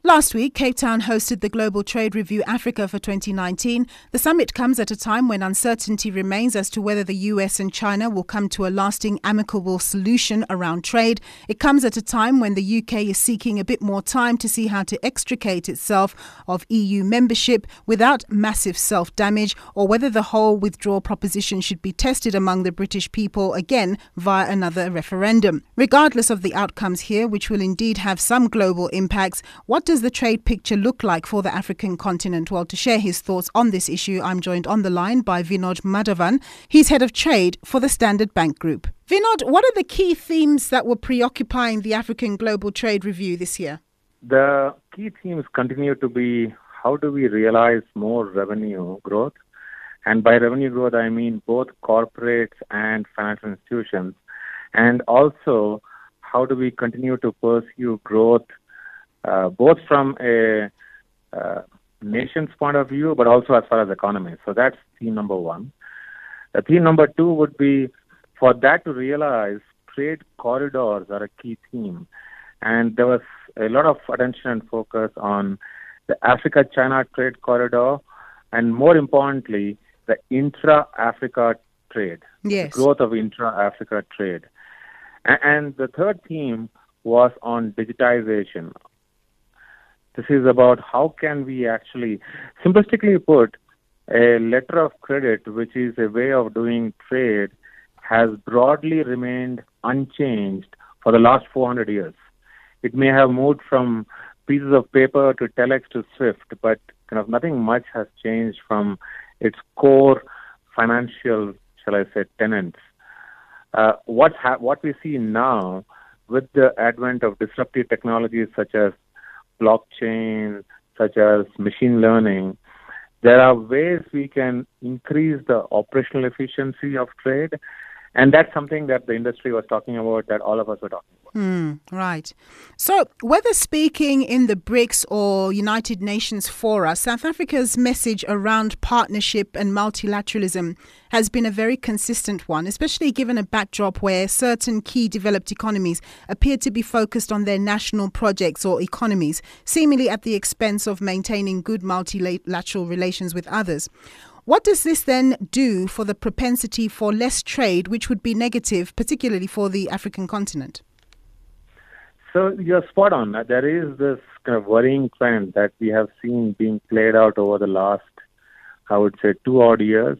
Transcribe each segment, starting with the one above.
Last week, Cape Town hosted the Global Trade Review Africa for 2019. The summit comes at a time when uncertainty remains as to whether the US and China will come to a lasting amicable solution around trade. It comes at a time when the UK is seeking a bit more time to see how to extricate itself of EU membership without massive self-damage, or whether the whole withdrawal proposition should be tested among the British people again via another referendum. Regardless of the outcomes here, which will indeed have some global impacts, what does the trade picture look like for the African continent? Well, to share his thoughts on this issue, I'm joined on the line by Vinod Madhavan. He's head of trade for the Standard Bank Group. Vinod, what are the key themes that were preoccupying the African Global Trade Review this year? The key themes continue to be how do we realize more revenue growth? And by revenue growth, I mean both corporates and financial institutions. And also, how do we continue to pursue growth both from a nation's point of view, but also as far as economy. So that's theme number one. Theme number two would be for that to realize trade corridors are a key theme. And there was a lot of attention and focus on the Africa-China trade corridor, and more importantly, the intra-Africa trade, yes, the growth of intra-Africa trade. And the third theme was on digitization. This is about how can we actually, simplistically put, a letter of credit, which is a way of doing trade, has broadly remained unchanged for the last 400 years. It may have moved from pieces of paper to telex to SWIFT, but kind of nothing much has changed from its core financial, shall I say, tenets. What we see now with the advent of disruptive technologies such as blockchain, such as machine learning, there are ways we can increase the operational efficiency of trade. And that's something that the industry was talking about, that all of us were talking about. Right. So whether speaking in the BRICS or United Nations Fora, South Africa's message around partnership and multilateralism has been a very consistent one, especially given a backdrop where certain key developed economies appear to be focused on their national projects or economies, seemingly at the expense of maintaining good multilateral relations with others. What does this then do for the propensity for less trade, which would be negative, particularly for the African continent? So you're spot on. There is this kind of worrying trend that we have seen being played out over the last, I would say, 2 odd years,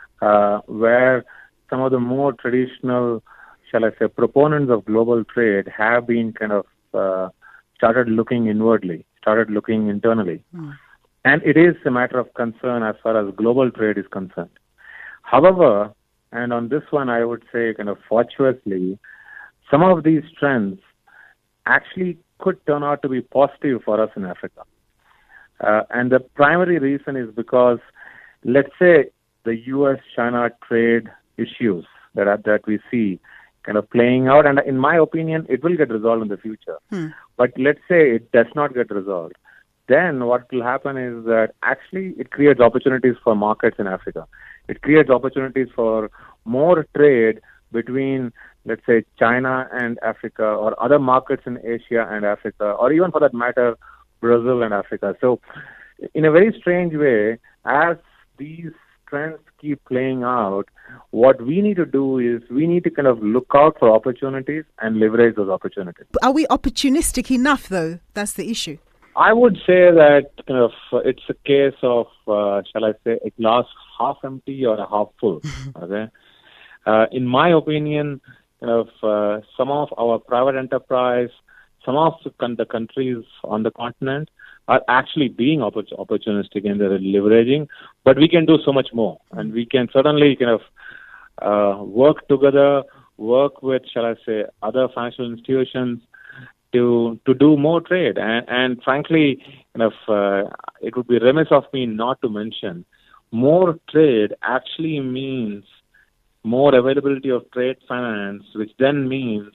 where some of the more traditional, shall I say, proponents of global trade have been kind of started looking inwardly, started looking internally. And it is a matter of concern as far as global trade is concerned. However, and on this one, I would say kind of fortuitously, some of these trends actually could turn out to be positive for us in Africa. And the primary reason is because, let's say, the US-China trade issues that we see kind of playing out, and in my opinion, it will get resolved in the future. But let's say it does not get resolved. Then what will happen is that actually it creates opportunities for markets in Africa. It creates opportunities for more trade between, let's say, China and Africa, or other markets in Asia and Africa, or even for that matter, Brazil and Africa. So in a very strange way, as these trends keep playing out, what we need to do is we need to kind of look out for opportunities and leverage those opportunities. Are we opportunistic enough, though? That's the issue. I would say that kind of it's a case of, shall I say, a glass half empty or a half full. Okay, in my opinion, kind of some of our private enterprise, some of the countries on the continent are actually being opportunistic in their leveraging, but we can do so much more, and we can certainly kind of work together, work with, shall I say, other financial institutions to do more trade. And frankly, kind of, it would be remiss of me not to mention, more trade actually means more availability of trade finance, which then means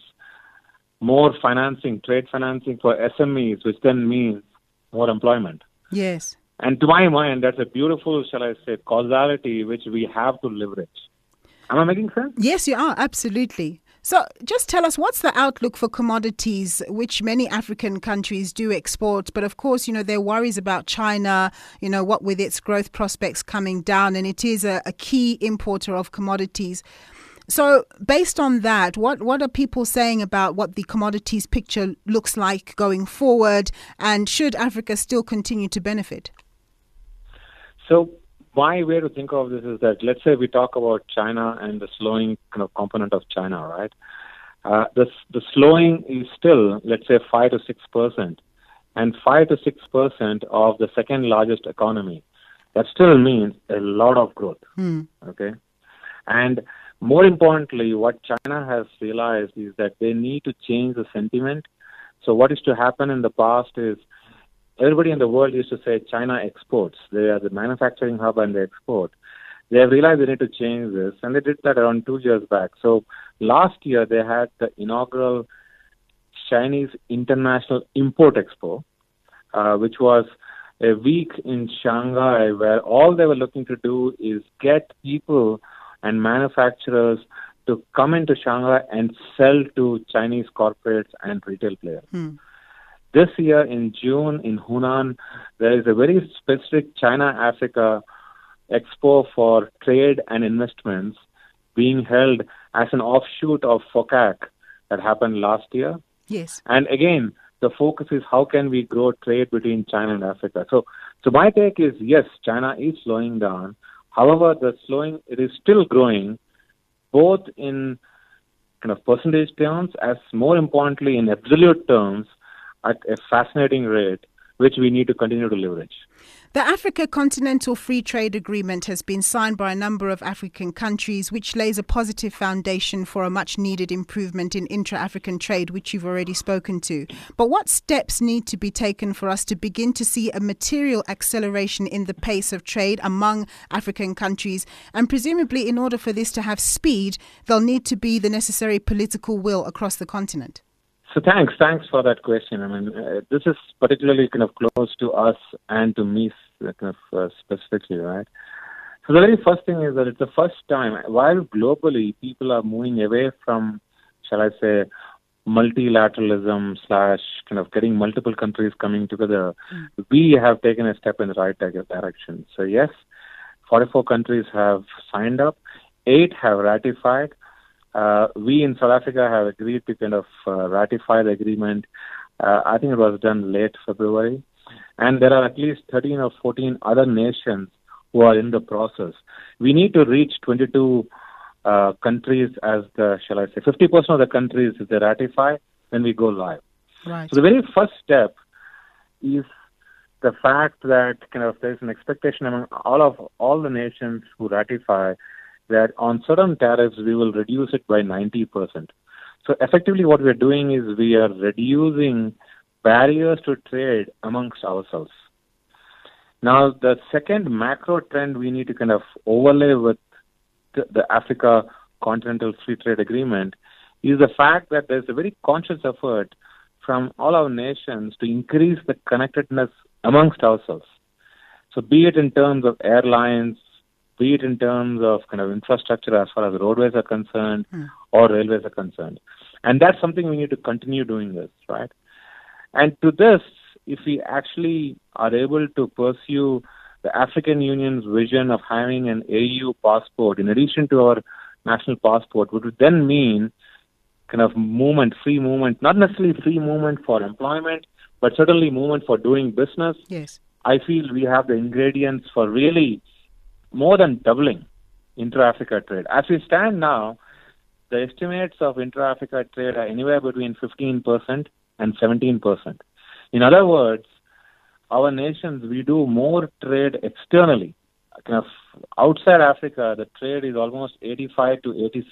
more financing, trade financing for SMEs, which then means more employment. Yes. And to my mind, that's a beautiful, shall I say, causality which we have to leverage. Am I making sense? Yes, you are, absolutely. So just tell us, what's the outlook for commodities, which many African countries do export? But of course, there are worries about China, what with its growth prospects coming down, and it is a key importer of commodities. So based on that, what are people saying about what the commodities picture looks like going forward, and should Africa still continue to benefit? So my way to think of this is that, let's say we talk about China and the slowing kind of component of China, right? The slowing is still, let's say, 5 to 6%, and 5 to 6% of the second largest economy. That still means a lot of growth. Okay, and more importantly, what China has realized is that they need to change the sentiment. So what is to happen in the past is, everybody in the world used to say China exports. They are the manufacturing hub and they export. They have realized they need to change this, and they did that around 2 years back. So last year they had the inaugural Chinese International Import Expo, which was a week in Shanghai, where all they were looking to do is get people and manufacturers to come into Shanghai and sell to Chinese corporates and retail players. This year in June in Hunan, there is a very specific China-Africa Expo for trade and investments being held as an offshoot of FOCAC that happened last year. Yes. And again, the focus is how can we grow trade between China and Africa. So my take is, yes, China is slowing down. However, it is still growing, both in kind of percentage terms, as more importantly in absolute terms, at a fascinating rate, which we need to continue to leverage. The Africa Continental Free Trade Agreement has been signed by a number of African countries, which lays a positive foundation for a much-needed improvement in intra-African trade, which you've already spoken to. But what steps need to be taken for us to begin to see a material acceleration in the pace of trade among African countries? And presumably, in order for this to have speed, there'll need to be the necessary political will across the continent. So thanks for that question. I mean, this is particularly kind of close to us and to me specifically, right? So the very first thing is that it's the first time, while globally people are moving away from, shall I say, multilateralism / kind of getting multiple countries coming together, we have taken a step in the right direction. So yes, 44 countries have signed up, 8 have ratified. We in South Africa have agreed to kind of ratify the agreement. I think it was done late February. And there are at least 13 or 14 other nations who are in the process. We need to reach 22 countries as shall I say, 50% of the countries, if they ratify, then we go live. Right. So the very first step is the fact that kind of there's an expectation among all the nations who ratify that on certain tariffs, we will reduce it by 90%. So effectively what we're doing is we are reducing barriers to trade amongst ourselves. Now, the second macro trend we need to kind of overlay with the Africa Continental Free Trade Agreement is the fact that there's a very conscious effort from all our nations to increase the connectedness amongst ourselves. So be it in terms of airlines, be it in terms of kind of infrastructure as far as roadways are concerned or railways are concerned. And that's something we need to continue doing this, right? And to this, if we actually are able to pursue the African Union's vision of having an AU passport in addition to our national passport, which would then mean kind of movement, free movement, not necessarily free movement for employment, but certainly movement for doing business. Yes. I feel we have the ingredients for really more than doubling intra-Africa trade. As we stand now, the estimates of intra-Africa trade are anywhere between 15% and 17%. In other words, our nations, we do more trade externally. Kind of outside Africa, the trade is almost 85 to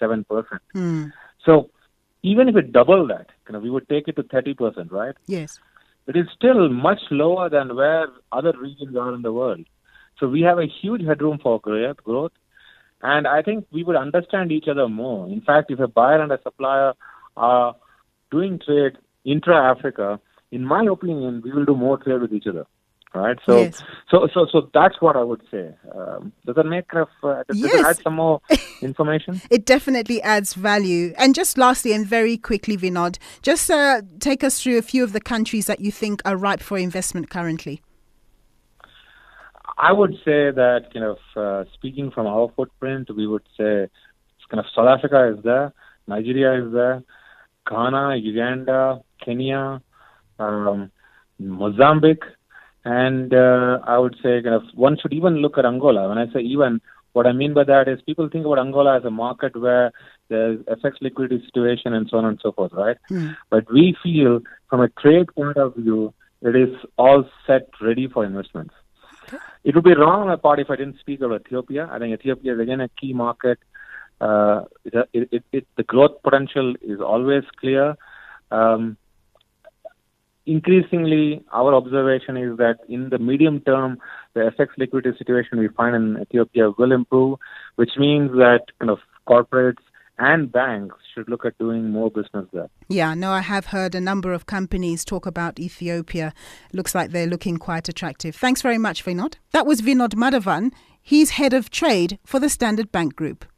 87%. So even if we double that, kind of we would take it to 30%, right? Yes. It is still much lower than where other regions are in the world. So we have a huge headroom for growth, and I think we would understand each other more. In fact, if a buyer and a supplier are doing trade intra-Africa, in my opinion, we will do more trade with each other. right? So, Yes. so that's what I would say. Does that make does it add some more information? It definitely adds value. And just lastly, and very quickly, Vinod, just take us through a few of the countries that you think are ripe for investment currently. I would say that, speaking from our footprint, we would say South Africa is there, Nigeria is there, Ghana, Uganda, Kenya, Mozambique, and I would say one should even look at Angola. When I say even, what I mean by that is people think about Angola as a market where there's FX liquidity situation and so on and so forth, right? But we feel from a trade point of view, it is all set, ready for investments. It would be wrong on my part if I didn't speak of Ethiopia. I think Ethiopia is again a key market. The growth potential is always clear. Increasingly, our observation is that in the medium term, the FX liquidity situation we find in Ethiopia will improve, which means that corporates and banks should look at doing more business there. Yeah, no, I have heard a number of companies talk about Ethiopia. Looks like they're looking quite attractive. Thanks very much, Vinod. That was Vinod Madhavan. He's head of trade for the Standard Bank Group.